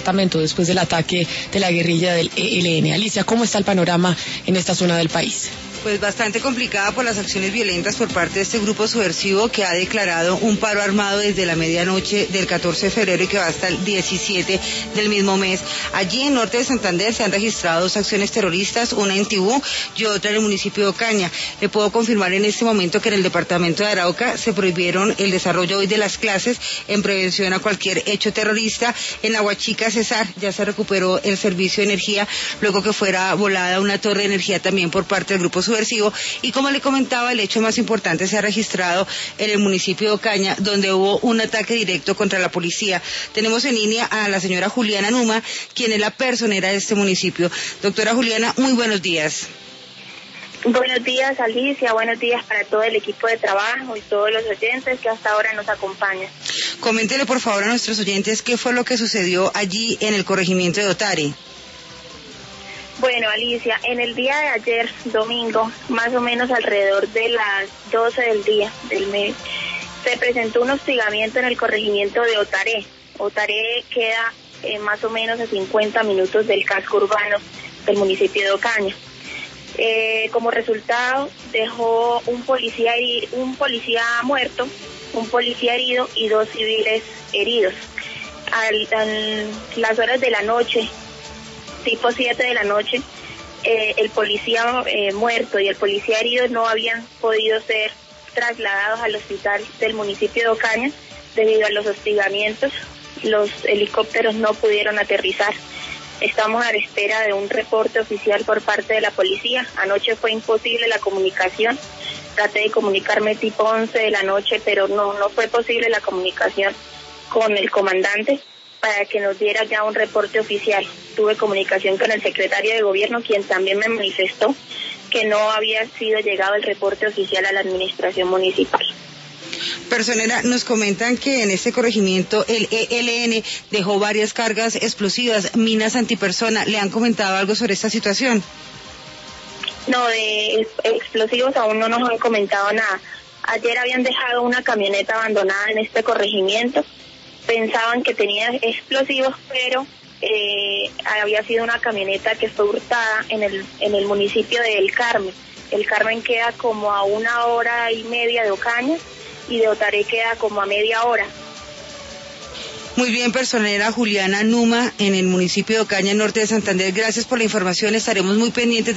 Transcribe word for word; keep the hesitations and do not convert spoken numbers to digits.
departamento después del ataque de la guerrilla del E L N. Alicia, ¿cómo está el panorama en esta zona del país? Pues bastante complicada por las acciones violentas por parte de este grupo subversivo que ha declarado un paro armado desde la medianoche del catorce de febrero y que va hasta el diecisiete del mismo mes. Allí en norte de Santander se han registrado dos acciones terroristas, una en Tibú y otra en el municipio de Ocaña. Le puedo confirmar en este momento que en el departamento de Arauca se prohibieron el desarrollo hoy de las clases en prevención a cualquier hecho terrorista. En Aguachica, Cesar, ya se recuperó el servicio de energía luego que fuera volada una torre de energía también por parte del grupo subversivo, y como le comentaba, el hecho más importante se ha registrado en el municipio de Ocaña, donde hubo un ataque directo contra la policía. Tenemos en línea a la señora Juliana Numa, quien es la personera de este municipio. Doctora Juliana, muy buenos días. Buenos días, Alicia, buenos días para todo el equipo de trabajo y todos los oyentes que hasta ahora nos acompañan. Coméntele por favor a nuestros oyentes qué fue lo que sucedió allí en el corregimiento de Otare. Bueno, Alicia, en el día de ayer, domingo, más o menos alrededor de las doce del día, del mes, se presentó un hostigamiento en el corregimiento de Otare. Otare queda eh, más o menos a cincuenta minutos del casco urbano del municipio de Ocaña. Eh, como resultado, dejó un policía, un policía muerto, un policía herido y dos civiles heridos. Al, a las horas de la noche, tipo siete de la noche, eh, el policía eh, muerto y el policía herido no habían podido ser trasladados al hospital del municipio de Ocaña debido a los hostigamientos. Los helicópteros no pudieron aterrizar. Estamos a la espera de un reporte oficial por parte de la policía. Anoche fue imposible la comunicación. Traté de comunicarme tipo once de la noche, pero no, no fue posible la comunicación con el comandante para que nos diera ya un reporte oficial. Tuve comunicación con el secretario de gobierno, quien también me manifestó que no había sido llegado el reporte oficial a la administración municipal. Personera, nos comentan que en este corregimiento el E L N dejó varias cargas explosivas, minas antipersona. ¿Le han comentado algo sobre esta situación? No, de explosivos aún no nos han comentado nada. Ayer habían dejado una camioneta abandonada en este corregimiento. Pensaban que tenía explosivos, pero eh, había sido una camioneta que fue hurtada en el en el municipio de El Carmen. El Carmen queda como a una hora y media de Ocaña y de Otare queda como a media hora. Muy bien, personera Juliana Numa, en el municipio de Ocaña, norte de Santander. Gracias por la información, estaremos muy pendientes de